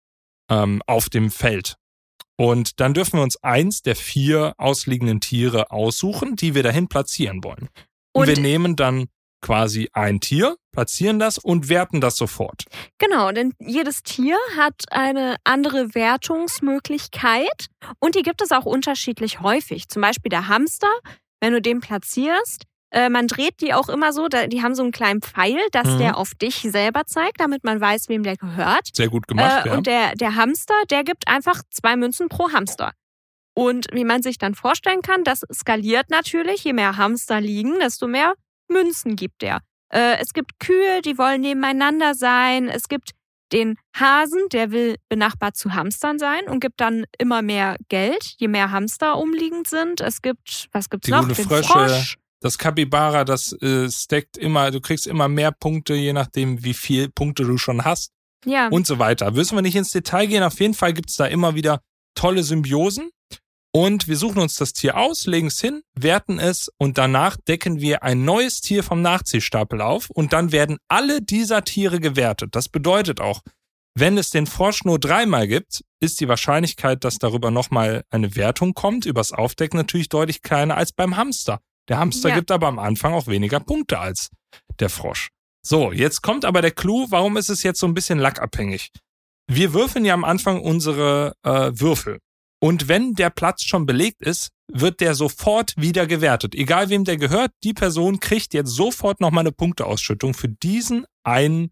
auf dem Feld. Und dann dürfen wir uns eins der 4 ausliegenden Tiere aussuchen, die wir dahin platzieren wollen. Und wir nehmen dann quasi ein Tier, platzieren das und werten das sofort. Genau, denn jedes Tier hat eine andere Wertungsmöglichkeit und die gibt es auch unterschiedlich häufig. Zum Beispiel der Hamster, wenn du den platzierst, man dreht die auch immer so, die haben so einen kleinen Pfeil, dass der auf dich selber zeigt, damit man weiß, wem der gehört. Sehr gut gemacht, ja. Und der Hamster, der gibt einfach 2 Münzen pro Hamster. Und wie man sich dann vorstellen kann, das skaliert natürlich, je mehr Hamster liegen, desto mehr Münzen gibt er. Es gibt Kühe, die wollen nebeneinander sein. Es gibt den Hasen, der will benachbart zu Hamstern sein und gibt dann immer mehr Geld, je mehr Hamster umliegend sind. Es gibt, was gibt's noch? Den Frosch. Das Capybara, das stackt immer, du kriegst immer mehr Punkte, je nachdem, wie viel Punkte du schon hast. Ja. Und so weiter. Müssen wir nicht ins Detail gehen. Auf jeden Fall gibt's da immer wieder tolle Symbiosen. Und wir suchen uns das Tier aus, legen es hin, werten es und danach decken wir ein neues Tier vom Nachziehstapel auf und dann werden alle dieser Tiere gewertet. Das bedeutet auch, wenn es den Frosch nur 3-mal gibt, ist die Wahrscheinlichkeit, dass darüber nochmal eine Wertung kommt, übers Aufdecken natürlich deutlich kleiner als beim Hamster. Der Hamster gibt aber am Anfang auch weniger Punkte als der Frosch. So, jetzt kommt aber der Clou, warum ist es jetzt so ein bisschen lackabhängig? Wir würfeln ja am Anfang unsere Würfel. Und wenn der Platz schon belegt ist, wird der sofort wieder gewertet. Egal wem der gehört, die Person kriegt jetzt sofort nochmal eine Punkteausschüttung für dieses eine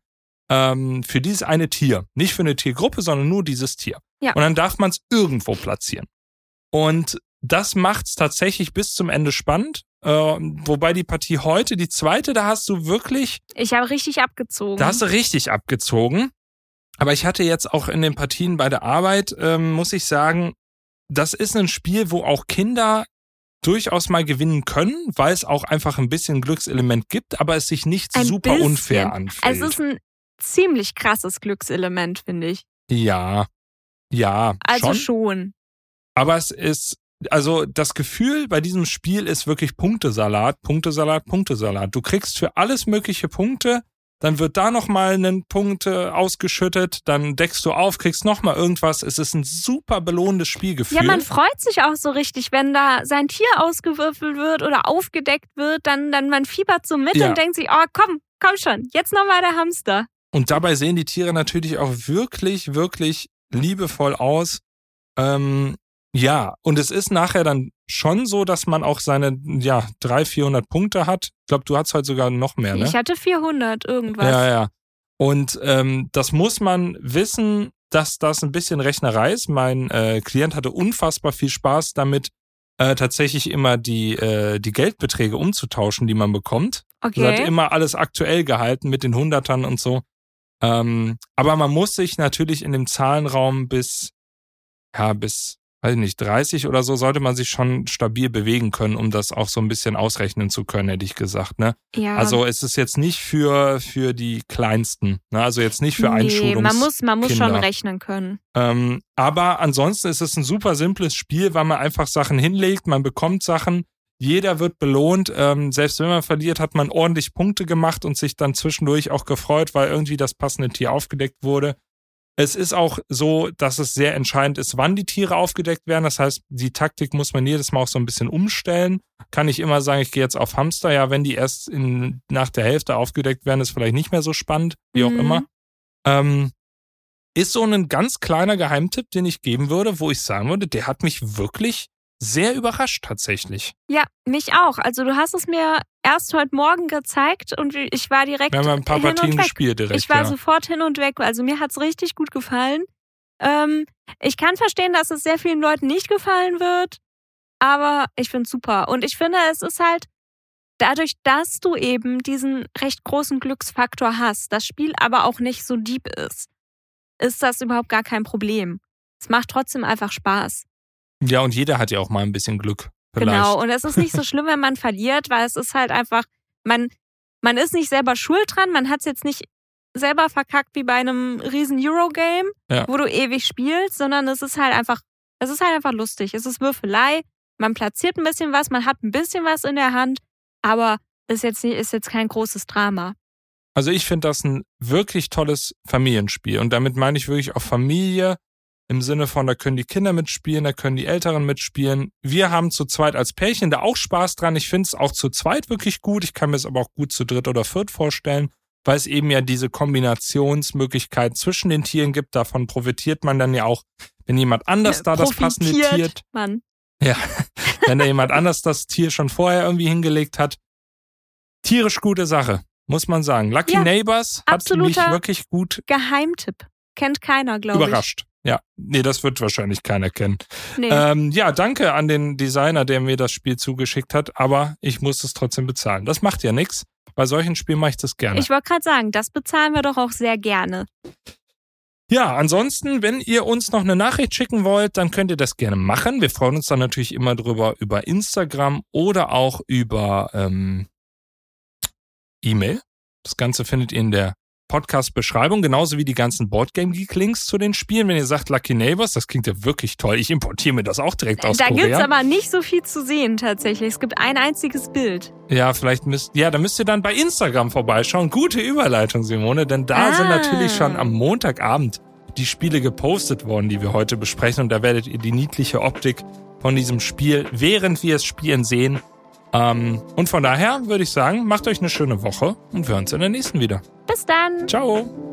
Tier. Nicht für eine Tiergruppe, sondern nur dieses Tier. Ja. Und dann darf man es irgendwo platzieren. Und das macht es tatsächlich bis zum Ende spannend. Wobei die Partie heute, die zweite, da hast du wirklich... Ich habe richtig abgezogen. Da hast du richtig abgezogen. Aber ich hatte jetzt auch in den Partien bei der Arbeit, muss ich sagen, das ist ein Spiel, wo auch Kinder durchaus mal gewinnen können, weil es auch einfach ein bisschen Glückselement gibt, aber es sich nicht super unfair anfühlt. Also es ist ein ziemlich krasses Glückselement, finde ich. Ja, also schon. Aber es ist, also das Gefühl bei diesem Spiel ist wirklich Punktesalat, Punktesalat, Punktesalat. Du kriegst für alles mögliche Punkte, dann wird da nochmal ein Punkt ausgeschüttet, dann deckst du auf, kriegst nochmal irgendwas. Es ist ein super belohnendes Spielgefühl. Ja, man freut sich auch so richtig, wenn da sein Tier ausgewürfelt wird oder aufgedeckt wird, dann man fiebert so mit und denkt sich, oh komm schon, jetzt nochmal der Hamster. Und dabei sehen die Tiere natürlich auch wirklich, wirklich liebevoll aus. Ja, und es ist nachher dann schon so, dass man auch seine 300-400 Punkte hat. Ich glaube, du hattest heute sogar noch mehr, ne? Ich hatte 400 irgendwas. Ja. Und das muss man wissen, dass das ein bisschen Rechnerei ist. Mein Klient hatte unfassbar viel Spaß damit, tatsächlich immer die Geldbeträge umzutauschen, die man bekommt. Okay. Also hat immer alles aktuell gehalten mit den Hundertern und so. Aber man muss sich natürlich in dem Zahlenraum bis weiß ich nicht, 30 oder so, sollte man sich schon stabil bewegen können, um das auch so ein bisschen ausrechnen zu können, hätte ich gesagt, ne? Ja. Also es ist jetzt nicht für die Kleinsten, ne? Also jetzt nicht für Einschulungskinder. Man muss schon rechnen können. Aber ansonsten ist es ein super simples Spiel, weil man einfach Sachen hinlegt, man bekommt Sachen, jeder wird belohnt, selbst wenn man verliert, hat man ordentlich Punkte gemacht und sich dann zwischendurch auch gefreut, weil irgendwie das passende Tier aufgedeckt wurde. Es ist auch so, dass es sehr entscheidend ist, wann die Tiere aufgedeckt werden. Das heißt, die Taktik muss man jedes Mal auch so ein bisschen umstellen. Kann ich immer sagen, ich gehe jetzt auf Hamster. Ja, wenn die erst nach der Hälfte aufgedeckt werden, ist vielleicht nicht mehr so spannend, wie auch immer. ist so ein ganz kleiner Geheimtipp, den ich geben würde, wo ich sagen würde, der hat mich wirklich sehr überrascht tatsächlich. Ja, mich auch. Also du hast es mir erst heute Morgen gezeigt und ich war direkt hin und weg. Wir haben ein paar Partien gespielt direkt. Ich war sofort hin und weg. Also mir hat es richtig gut gefallen. Ich kann verstehen, dass es sehr vielen Leuten nicht gefallen wird, aber ich finde es super. Und ich finde, es ist halt dadurch, dass du eben diesen recht großen Glücksfaktor hast, das Spiel aber auch nicht so deep ist das überhaupt gar kein Problem. Es macht trotzdem einfach Spaß. Ja, und jeder hat ja auch mal ein bisschen Glück. Vielleicht. Genau, und es ist nicht so schlimm, wenn man verliert, weil es ist halt einfach, man ist nicht selber schuld dran, man hat es jetzt nicht selber verkackt wie bei einem riesen Eurogame, wo du ewig spielst, sondern es ist halt einfach lustig. Es ist Würfelei, man platziert ein bisschen was, man hat ein bisschen was in der Hand, aber ist jetzt kein großes Drama. Also ich finde das ein wirklich tolles Familienspiel und damit meine ich wirklich auch Familie im Sinne von, da können die Kinder mitspielen, da können die Älteren mitspielen. Wir haben zu zweit als Pärchen da auch Spaß dran. Ich finde es auch zu zweit wirklich gut. Ich kann mir es aber auch gut zu dritt oder viert vorstellen, weil es eben ja diese Kombinationsmöglichkeit zwischen den Tieren gibt. Davon profitiert man dann ja auch, wenn jemand anders da das passende Tier... Ja, wenn da jemand anders das Tier schon vorher irgendwie hingelegt hat. Tierisch gute Sache, muss man sagen. Lucky Neighbors hat mich wirklich gut... Geheimtipp. Kennt keiner, glaube ich. Überrascht. Ja, nee, das wird wahrscheinlich keiner kennen. Nee. Ja, danke an den Designer, der mir das Spiel zugeschickt hat, aber ich muss es trotzdem bezahlen. Das macht ja nichts. Bei solchen Spielen mache ich das gerne. Ich wollte gerade sagen, das bezahlen wir doch auch sehr gerne. Ja, ansonsten, wenn ihr uns noch eine Nachricht schicken wollt, dann könnt ihr das gerne machen. Wir freuen uns dann natürlich immer drüber über Instagram oder auch über E-Mail. Das Ganze findet ihr in der Podcast-Beschreibung, genauso wie die ganzen Boardgame-Geek-Links zu den Spielen. Wenn ihr sagt Lucky Neighbors, das klingt ja wirklich toll. Ich importiere mir das auch direkt aus Korea. Da gibt's aber nicht so viel zu sehen tatsächlich. Es gibt ein einziges Bild. Ja, da müsst ihr dann bei Instagram vorbeischauen. Gute Überleitung, Simone, denn da sind natürlich schon am Montagabend die Spiele gepostet worden, die wir heute besprechen. Und da werdet ihr die niedliche Optik von diesem Spiel, während wir es spielen, sehen. Und von daher würde ich sagen, macht euch eine schöne Woche und wir hören uns in der nächsten wieder. Bis dann. Ciao.